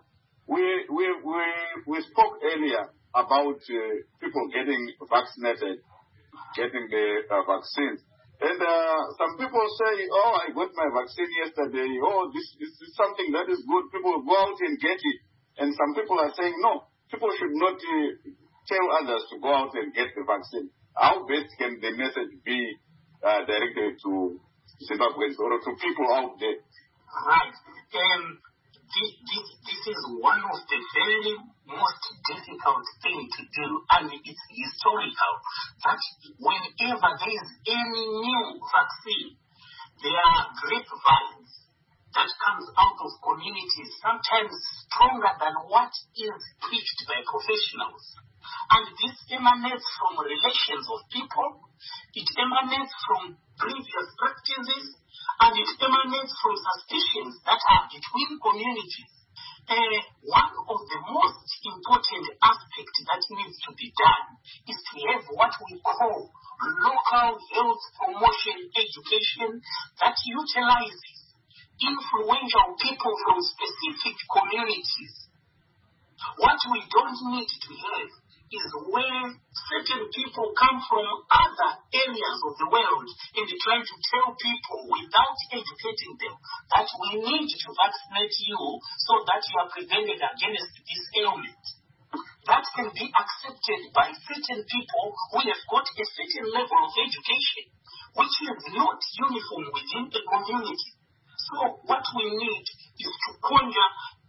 we spoke earlier about people getting vaccinated, getting the vaccines. And some people say, I got my vaccine yesterday. This is something that is good. People go out and get it. And some people are saying, no, people should not tell others to go out and get the vaccine. How best can the message be directed to Zimbabweans or to people out there? Right. this is one of the very most difficult things to do, and it's historical, that whenever there is any new vaccine, there are grapevines that comes out of communities, sometimes stronger than what is preached by professionals. And this emanates from relations of people, it emanates from previous practices, and it emanates from suspicions that are between communities. One of the most important aspects that needs to be done is to have what we call local health promotion education that utilizes influential people from specific communities. What we don't need to have is where certain people come from other areas of the world and trying to tell people without educating them that we need to vaccinate you so that you are prevented against this ailment. That can be accepted by certain people who have got a certain level of education, which is not uniform within the community. So what we need is to conjure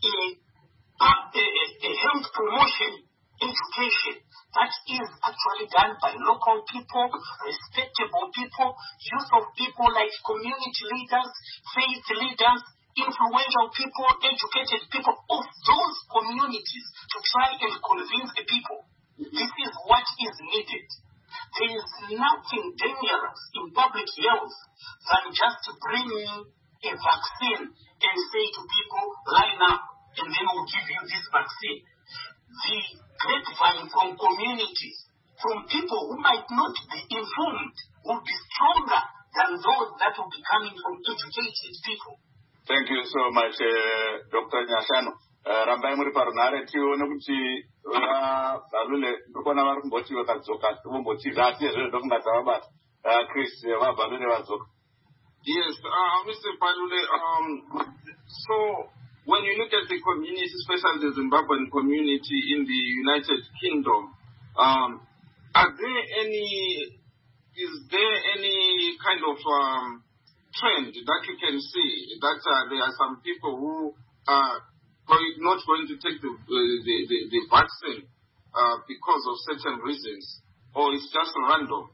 a health promotion education that is actually done by local people, respectable people, youth of people like community leaders, faith leaders, influential people, educated people of those communities to try and convince the people. This is what is needed. There is nothing dangerous in public health than just to bring in a vaccine and say to people, line up, and then we'll give you this vaccine. The grapevine from communities, from people who might not be informed, will be stronger than those that will be coming from educated people. Thank you so much, Dr. Nyashano. Rambai muri parunare tione kuti Balule ndikona vari kumboti vakadzoka vomboti zvati zvezvo vabata Chris Balule vadzoka. Yes, Mr. Balule, so when you look at the community, especially the Zimbabwean community in the United Kingdom, is there any kind of trend that you can see that there are some people who are not going to take the vaccine because of certain reasons, or it's just random?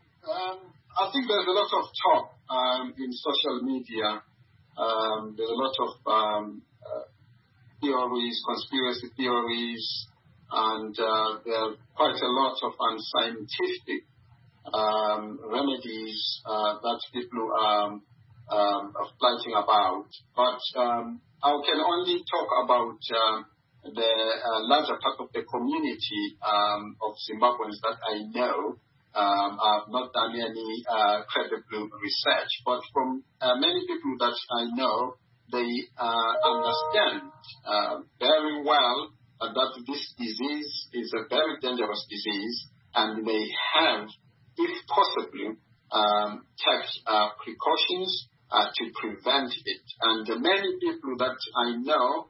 I think there's a lot of talk in social media. There's a lot of theories, conspiracy theories, and there are quite a lot of unscientific remedies that people are fighting about. But I can only talk about the larger part of the community of Zimbabweans that I know. I've not done any credible research, but from many people that I know, they understand very well that this disease is a very dangerous disease, and they have, if possible, take precautions to prevent it. And many people that I know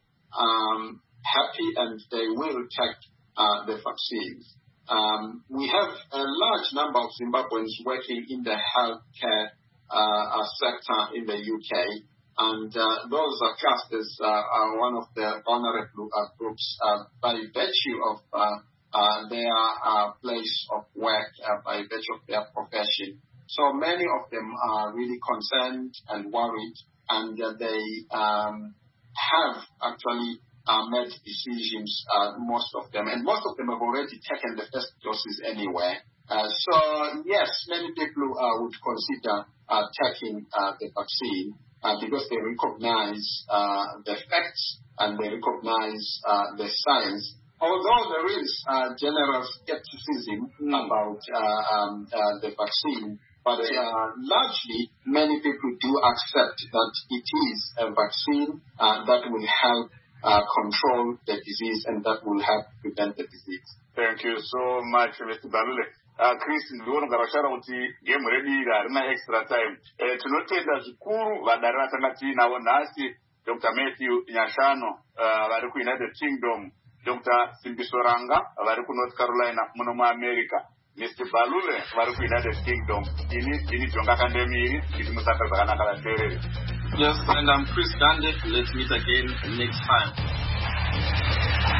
happy and they will take the vaccines. We have a large number of Zimbabweans working in the healthcare sector in the UK, and those are classed as one of the vulnerable groups by virtue of their place of work, by virtue of their profession. So many of them are really concerned and worried, and they have actually made decisions, most of them, and most of them have already taken the first doses anyway. So yes, many people would consider taking the vaccine because they recognize the facts and they recognize the science. Although there is general skepticism about the vaccine, but largely many people do accept that it is a vaccine that will help control the disease and that will help prevent the disease. Thank you so much, Mr. Balule. Chris, ndiona ngarashara kuti game ready harina extra time. Tinotenda zvikuru vadari vatanga tiinavo nhasi, Dr. Matthew Nyashano vari kuUnited Kingdom, Dr. Simbisoranga vari kuNorth Carolina muno muAmerica, Mr. Balule vari kuUnited Kingdom. Ini Jonga Kandemiri, iti musaka zvakanaka vateereri. Yes, and I'm Chris Gandhi. Let's meet again next time.